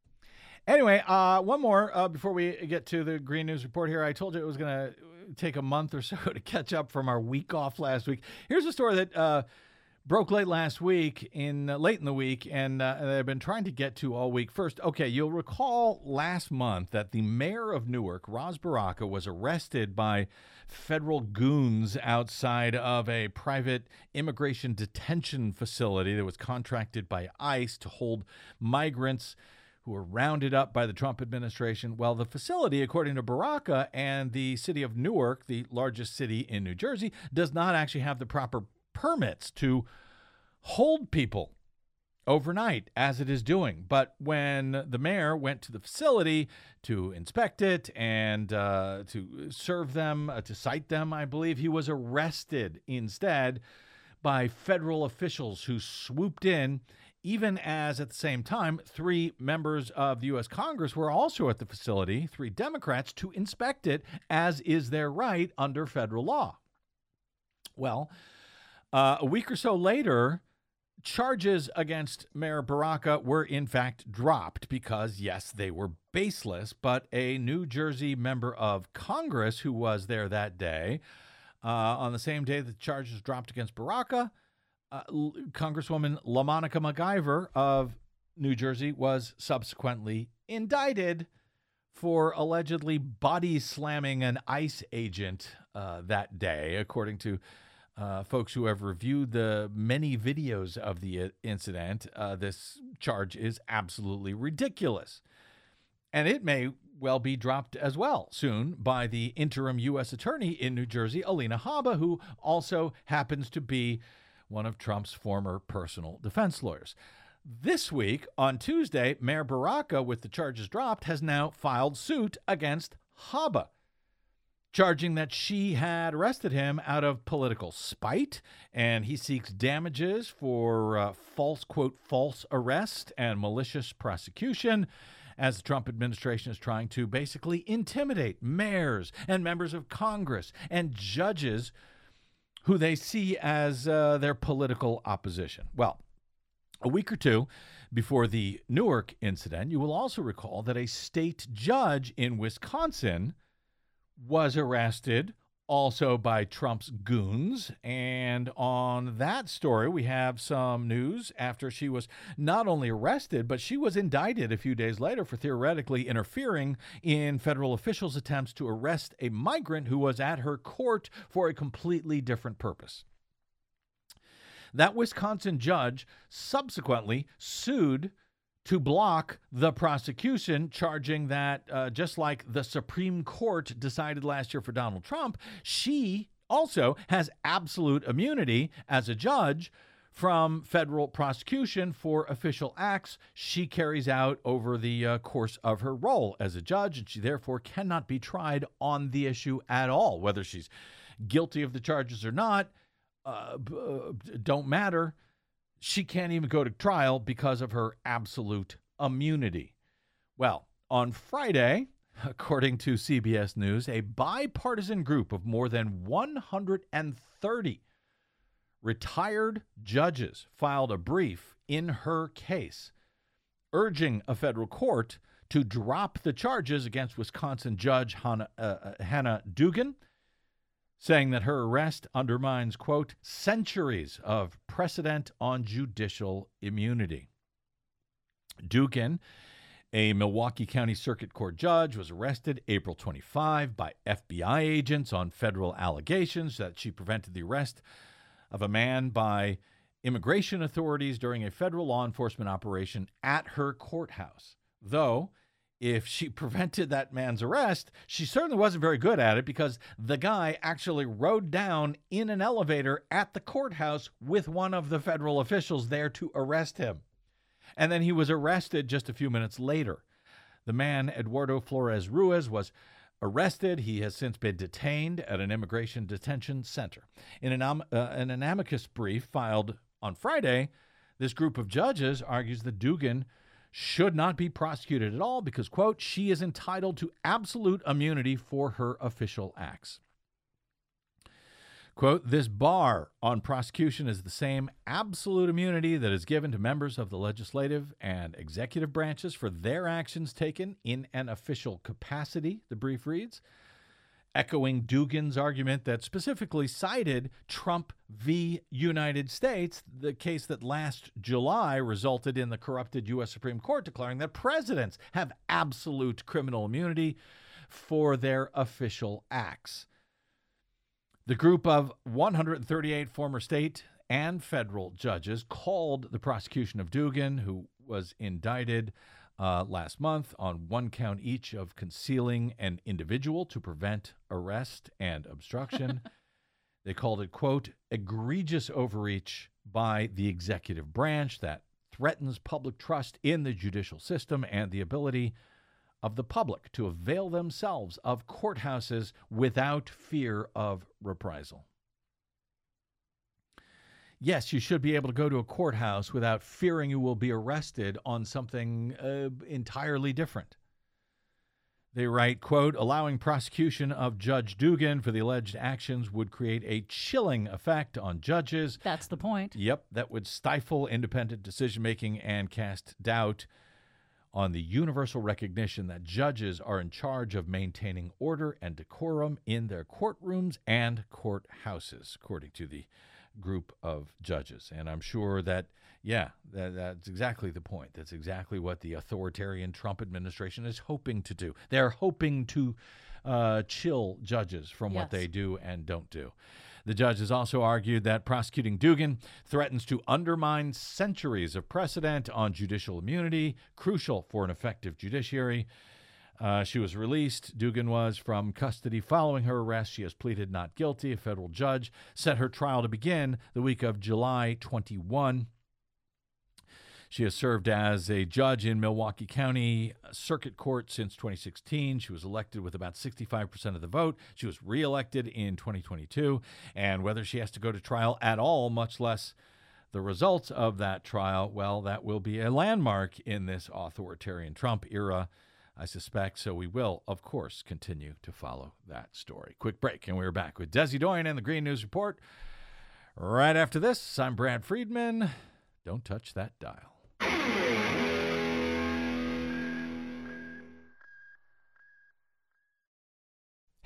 Anyway, uh, one more uh, before we get to the Green News Report here. I told you it was going to take a month or so to catch up from our week off last week. Here's a story that uh, broke late last week, in uh, late in the week, and uh, I've been trying to get to all week. First, okay, you'll recall last month that the mayor of Newark, Ras Baraka, was arrested by federal goons outside of a private immigration detention facility that was contracted by ICE to hold migrants who were rounded up by the Trump administration. Well, the facility, according to Baraka and the city of Newark, the largest city in New Jersey, does not actually have the proper permits to hold people overnight, as it is doing. But when the mayor went to the facility to inspect it and uh, to serve them, uh, to cite them, I believe, he was arrested instead by federal officials who swooped in, even as at the same time, three members of the U S Congress were also at the facility, three Democrats, to inspect it, as is their right under federal law. Well, uh, a week or so later, charges against Mayor Baraka were in fact dropped because, yes, they were baseless, but a New Jersey member of Congress who was there that day, uh, on the same day that the charges dropped against Baraka, uh, L- Congresswoman LaMonica MacIver of New Jersey was subsequently indicted for allegedly body slamming an ICE agent uh, that day, according to Uh, folks who have reviewed the many videos of the uh, incident. Uh, this charge is absolutely ridiculous. And it may well be dropped as well soon by the interim U S attorney in New Jersey, Alina Habba, who also happens to be one of Trump's former personal defense lawyers. This week, on Tuesday, Mayor Baraka, with the charges dropped, has now filed suit against Habba, charging that she had arrested him out of political spite, and he seeks damages for uh, false, quote, false arrest and malicious prosecution, as the Trump administration is trying to basically intimidate mayors and members of Congress and judges who they see as uh, their political opposition. Well, a week or two before the Newark incident, you will also recall that a state judge in Wisconsin was arrested also by Trump's goons. And on that story, we have some news after she was not only arrested, but she was indicted a few days later for theoretically interfering in federal officials' attempts to arrest a migrant who was at her court for a completely different purpose. That Wisconsin judge subsequently sued to block the prosecution, charging that uh, just like the Supreme Court decided last year for Donald Trump, she also has absolute immunity as a judge from federal prosecution for official acts she carries out over the uh, course of her role as a judge, and she therefore cannot be tried on the issue at all. Whether she's guilty of the charges or not, uh, uh, don't matter. She can't even go to trial because of her absolute immunity. Well, on Friday, according to C B S News, a bipartisan group of more than one hundred thirty retired judges filed a brief in her case, urging a federal court to drop the charges against Wisconsin Judge Hannah, uh, Hannah Duggan, saying that her arrest undermines, quote, centuries of precedent on judicial immunity. Duggan, a Milwaukee County Circuit Court judge, was arrested April twenty-fifth by F B I agents on federal allegations that she prevented the arrest of a man by immigration authorities during a federal law enforcement operation at her courthouse. Though, if she prevented that man's arrest, she certainly wasn't very good at it, because the guy actually rode down in an elevator at the courthouse with one of the federal officials there to arrest him. And then he was arrested just a few minutes later. The man, Eduardo Flores Ruiz, was arrested. He has since been detained at an immigration detention center. In an, um, uh, in an amicus brief filed on Friday, this group of judges argues that Duggan should not be prosecuted at all because, quote, she is entitled to absolute immunity for her official acts. Quote, this bar on prosecution is the same absolute immunity that is given to members of the legislative and executive branches for their actions taken in an official capacity, the brief reads, echoing Duggan's argument that specifically cited Trump v. United States, the case that last July resulted in the corrupted U S Supreme Court declaring that presidents have absolute criminal immunity for their official acts. The group of one hundred thirty-eight former state and federal judges called the prosecution of Duggan, who was indicted uh, last month on one count each of concealing an individual to prevent arrest and obstruction. They called it, quote, egregious overreach by the executive branch that threatens public trust in the judicial system and the ability of the public to avail themselves of courthouses without fear of reprisal. Yes, you should be able to go to a courthouse without fearing you will be arrested on something uh, entirely different. They write, quote, allowing prosecution of Judge Duggan for the alleged actions would create a chilling effect on judges. That's the point. Yep, that would stifle independent decision-making and cast doubt on the universal recognition that judges are in charge of maintaining order and decorum in their courtrooms and courthouses, according to the group of judges. And I'm sure that, yeah, that, that's exactly the point. That's exactly what the authoritarian Trump administration is hoping to do. They're hoping to uh, chill judges from Yes. what they do and don't do. The judges also argued that prosecuting Duggan threatens to undermine centuries of precedent on judicial immunity, crucial for an effective judiciary. Uh, she was released, Duggan was, from custody following her arrest. She has pleaded not guilty. A federal judge set her trial to begin the week of July twenty-first. She has served as a judge in Milwaukee County Circuit Court since twenty sixteen. She was elected with about sixty-five percent of the vote. She was reelected in twenty twenty-two. And whether she has to go to trial at all, much less the results of that trial, well, that will be a landmark in this authoritarian Trump era, I suspect. So we will, of course, continue to follow that story. Quick break, and we're back with Desi Doyen and the Green News Report. Right after this, I'm Brad Friedman. Don't touch that dial.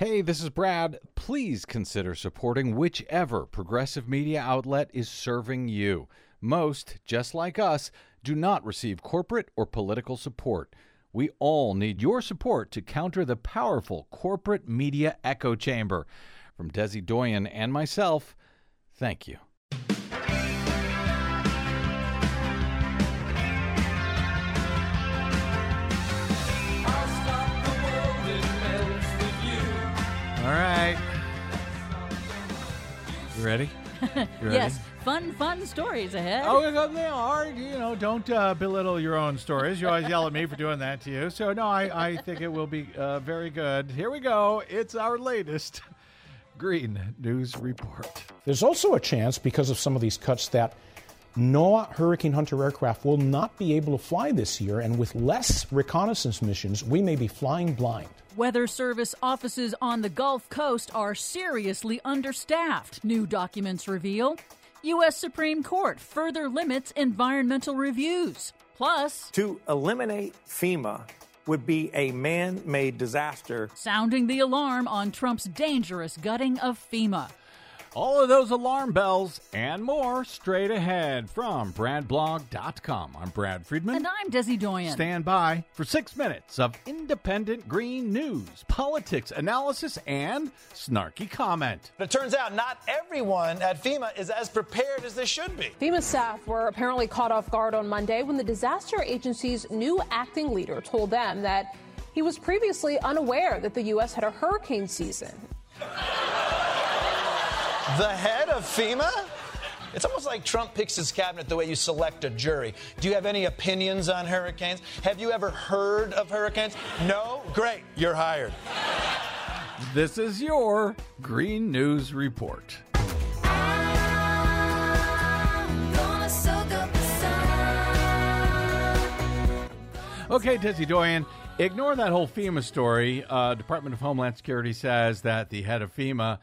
Hey, this is Brad. Please consider supporting whichever progressive media outlet is serving you. Most, just like us, do not receive corporate or political support. We all need your support to counter the powerful corporate media echo chamber. From Desi Doyen and myself, thank you. All right. You ready? You ready? Yes. Fun, fun stories ahead. Oh, they are. You know, don't uh, belittle your own stories. You always yell at me for doing that to you. So, no, I, I think it will be uh, very good. Here we go. It's our latest Green News Report. There's also a chance, because of some of these cuts, that NOAA Hurricane Hunter aircraft will not be able to fly this year, and with less reconnaissance missions, we may be flying blind. Weather Service offices on the Gulf Coast are seriously understaffed, new documents reveal. U S Supreme Court further limits environmental reviews. Plus, to eliminate FEMA would be a man-made disaster. Sounding the alarm on Trump's dangerous gutting of FEMA. All of those alarm bells and more straight ahead from Brad Blog dot com. I'm Brad Friedman. And I'm Desi Doyen. Stand by for six minutes of independent green news, politics, analysis, and snarky comment. But it turns out not everyone at FEMA is as prepared as they should be. FEMA staff were apparently caught off guard on Monday when the disaster agency's new acting leader told them that he was previously unaware that the U S had a hurricane season. The head of FEMA? It's almost like Trump picks his cabinet the way you select a jury. Do you have any opinions on hurricanes? Have you ever heard of hurricanes? No? Great. You're hired. This is your Green News Report. Okay, Desi Doyen, ignore that whole FEMA story. Uh, Department of Homeland Security says that the head of FEMA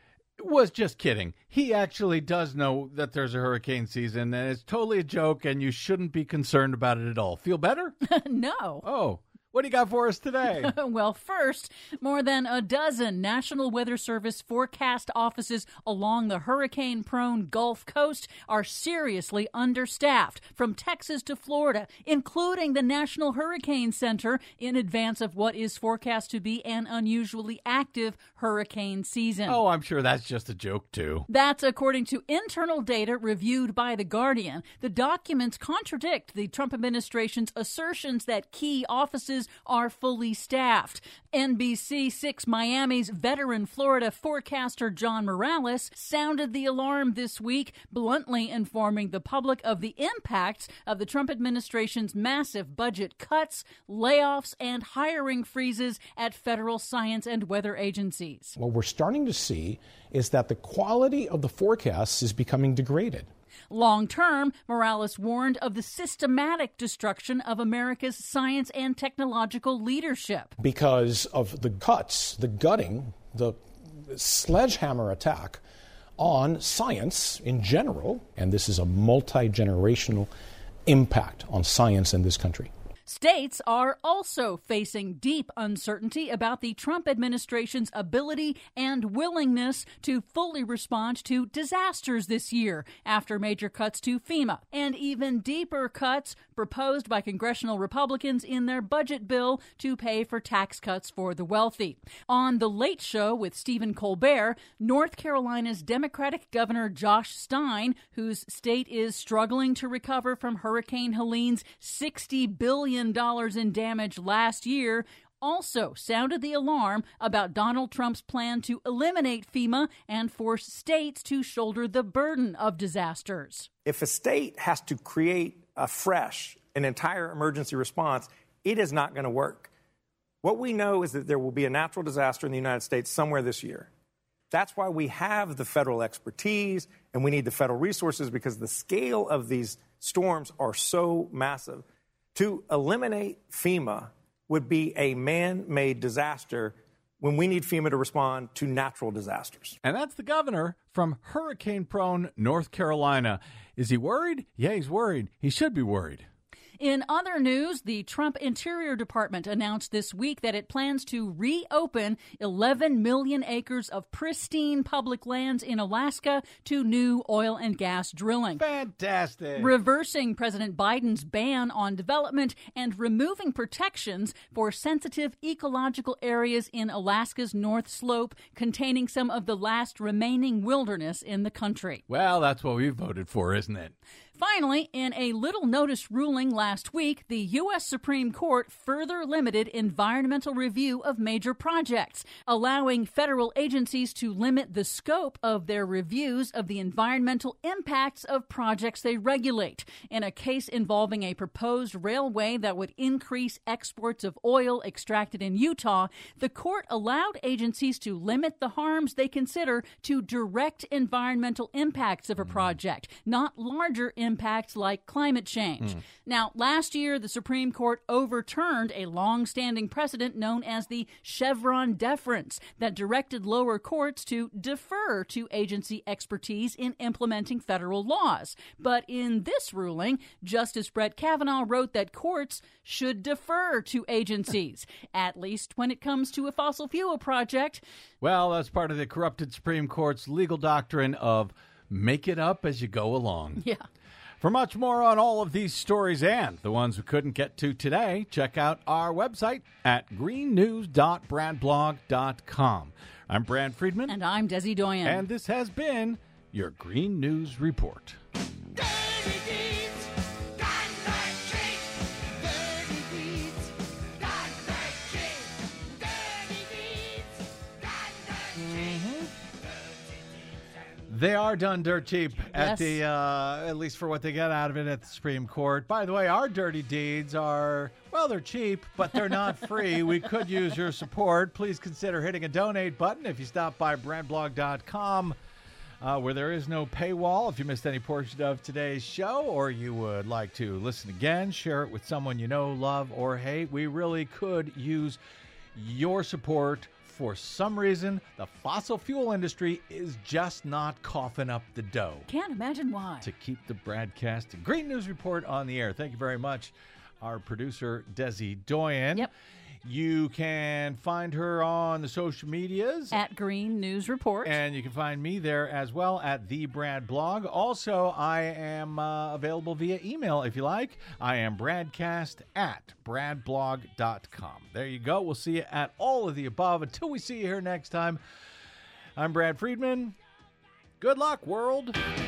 was just kidding. He actually does know that there's a hurricane season, and it's totally a joke, and you shouldn't be concerned about it at all. Feel better? No. Oh. What do you got for us today? Well, first, more than a dozen National Weather Service forecast offices along the hurricane-prone Gulf Coast are seriously understaffed, from Texas to Florida, including the National Hurricane Center, in advance of what is forecast to be an unusually active hurricane season. Oh, I'm sure that's just a joke, too. That's according to internal data reviewed by The Guardian. The documents contradict the Trump administration's assertions that key offices are fully staffed. N B C six Miami's veteran Florida forecaster John Morales sounded the alarm this week, bluntly informing the public of the impacts of the Trump administration's massive budget cuts, layoffs, and hiring freezes at federal science and weather agencies. What we're starting to see is that the quality of the forecasts is becoming degraded. Long-term, Morales warned of the systematic destruction of America's science and technological leadership. Because of the cuts, the gutting, the sledgehammer attack on science in general, and this is a multi-generational impact on science in this country. States are also facing deep uncertainty about the Trump administration's ability and willingness to fully respond to disasters this year after major cuts to FEMA, and even deeper cuts proposed by congressional Republicans in their budget bill to pay for tax cuts for the wealthy. On The Late Show with Stephen Colbert, North Carolina's Democratic Governor Josh Stein, whose state is struggling to recover from Hurricane Helene's sixty billion dollars in damage last year, also sounded the alarm about Donald Trump's plan to eliminate FEMA and force states to shoulder the burden of disasters. If a state has to create afresh an entire emergency response, it is not going to work. What we know is that there will be a natural disaster in the United States somewhere this year. That's why we have the federal expertise and we need the federal resources, because the scale of these storms are so massive. To eliminate FEMA would be a man-made disaster when we need FEMA to respond to natural disasters. And that's the governor from hurricane-prone North Carolina. Is he worried? Yeah, he's worried. He should be worried. In other news, the Trump Interior Department announced this week that it plans to reopen eleven million acres of pristine public lands in Alaska to new oil and gas drilling. Fantastic. Reversing President Biden's ban on development and removing protections for sensitive ecological areas in Alaska's North Slope, containing some of the last remaining wilderness in the country. Well, that's what we voted for, isn't it? Finally, in a little notice ruling last week, the U S Supreme Court further limited environmental review of major projects, allowing federal agencies to limit the scope of their reviews of the environmental impacts of projects they regulate. In a case involving a proposed railway that would increase exports of oil extracted in Utah, the court allowed agencies to limit the harms they consider to direct environmental impacts of a project, not larger impacts impacts like climate change. Mm. Now, last year, the Supreme Court overturned a long-standing precedent known as the Chevron deference that directed lower courts to defer to agency expertise in implementing federal laws. But in this ruling, Justice Brett Kavanaugh wrote that courts should defer to agencies, at least when it comes to a fossil fuel project. Well, that's part of the corrupted Supreme Court's legal doctrine of make it up as you go along. Yeah. For much more on all of these stories and the ones we couldn't get to today, check out our website at green news dot brad blog dot com. I'm Brad Friedman. And I'm Desi Doyen. And this has been your Green News Report. They are done dirt cheap at yes. the uh, at least for what they get out of it at the Supreme Court. By the way, our dirty deeds are, well, they're cheap, but they're not free. We could use your support. Please consider hitting a donate button if you stop by brad blog dot com, uh, where there is no paywall. If you missed any portion of today's show or you would like to listen again, share it with someone you know, love, or hate, we really could use your support. For some reason, the fossil fuel industry is just not coughing up the dough. Can't imagine why. To keep the broadcast and Green News Report on the air. Thank you very much, our producer, Desi Doyen. Yep. You can find her on the social medias. At Green News Report. And you can find me there as well at The Brad Blog. Also, I am uh, available via email if you like. I am Bradcast at brad blog dot com. There you go. We'll see you at all of the above. Until we see you here next time, I'm Brad Friedman. Good luck, world.